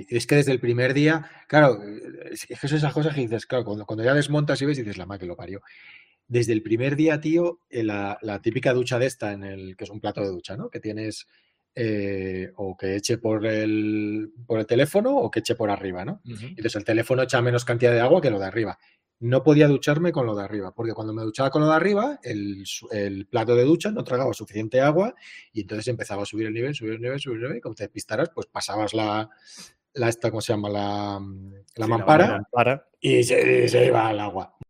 es que desde el primer día, claro, es que son esas cosas que dices, claro, cuando ya desmontas y ves, dices, la madre que lo parió. Desde el primer día, tío, la típica ducha de esta, que es un plato de ducha, ¿no? Que tienes o que eche por el teléfono o que eche por arriba, ¿no? Ujú. Entonces el teléfono echa menos cantidad de agua que lo de arriba. No podía ducharme con lo de arriba, porque cuando me duchaba con lo de arriba, el plato de ducha no tragaba suficiente agua y entonces empezaba a subir el nivel, subir el nivel, subir el nivel, y como te despistaras, pues pasabas la esta, ¿cómo se llama? La Sí, la mampara mampara. y se iba al agua.